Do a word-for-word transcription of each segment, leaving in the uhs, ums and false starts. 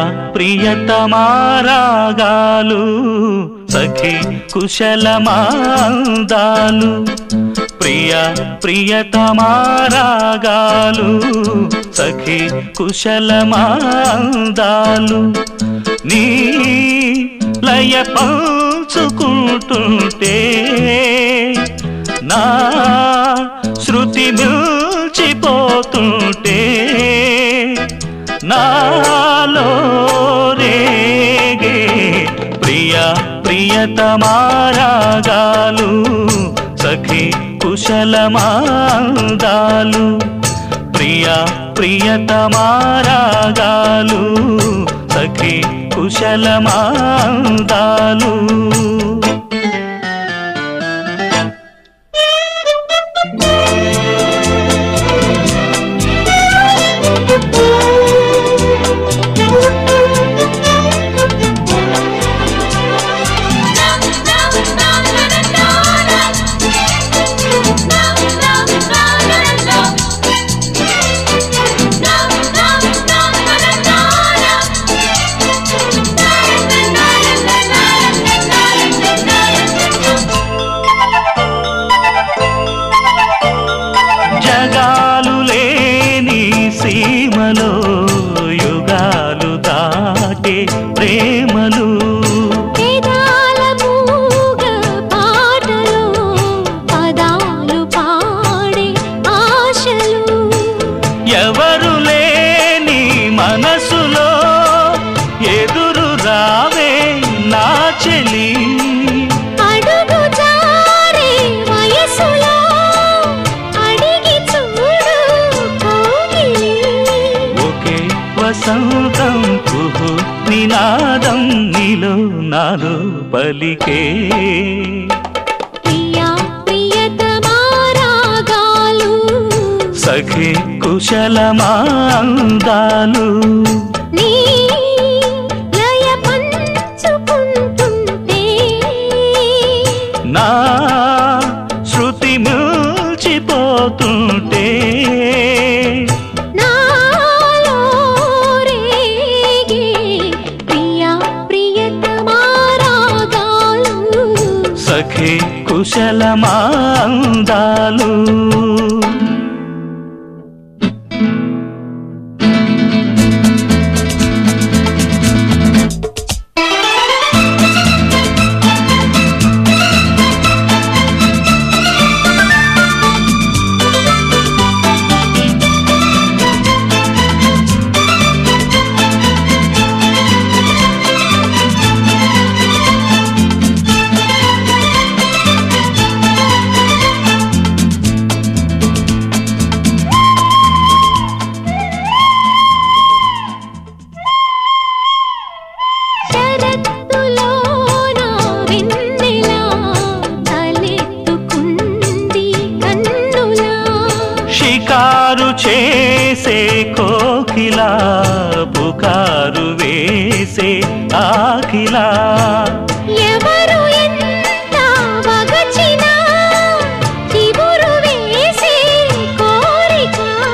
ప్రియతమారాగాలు సఖి కుశలమాందాలు ప్రియ ప్రియతమారాగాలు సఖి కుశలమాందాలు నీ లయ పంచుకుంటుంటే నా శృతి మిల్చిపోతుంటే నాలో రేగే ప్రియ ప్రియతమారాగాలు సఖి కుశలమాందాలు ప్రియ ప్రియతమారాగాలు సఖి కుశలమాందాలు జగాలు లేని సీమలో యుగాలు దాటే ప్రేమలు వేదాల మూగ పాటలో పదాలు పాడే ఆశలు ఎవరు లేని మనసులో ఎదురు రావే నా చెలి అడుగు జారే వయసులో అడిగి చూడు కౌగిలి ఒకే వసంతం కుహు నినాదం నీలో నాలో పలికే ప్రియా ప్రియతమారాగాలు సఖి కుశలమాందాలు నీ లయ పంచుకుంటుంటే నా శృతి మిల్చిపోతుంటే నాలో రేగే ప్రియా ప్రియతమారాగాలు సఖి కుశలమాందాలు శరత్తులోన వెన్నెలా తలెత్తుకుంది కన్నులా షికారు చేసే కోకిలా పుకారు వేసే ఆకిలా ఎవరు ఎంత వగచినా చిగురు వేసే కోరిక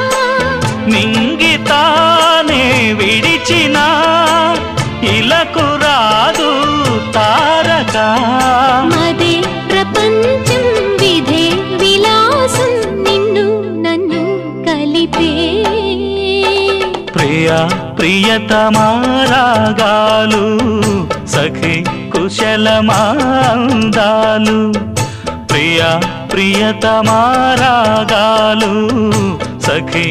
నింగితానే విడిచిన ఇలకు రాదు తారక మదే ప్రపంచం విధే విలాసం నిన్ను నన్ను కలిపే ప్రియ ప్రియతమారాగాలు సఖి కుశలమాందాలు ప్రియ ప్రియతమారాగాలు సఖి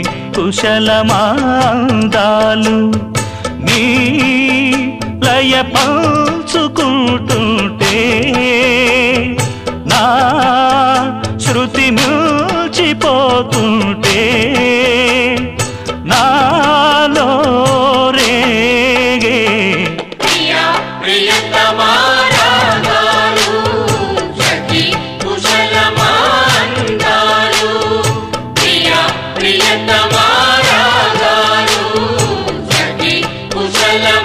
కుశలమాందాలు నీ లయ పంచుకుంటుంటే నా శృతి మిల్చిపోతుంటే నాలో రేగే ప్రియా ప్రియతమారాగాలు సఖి కుశలమాందాలు ప్రియా ప్రియతమారాగాలు సఖి కుశలమాందాలు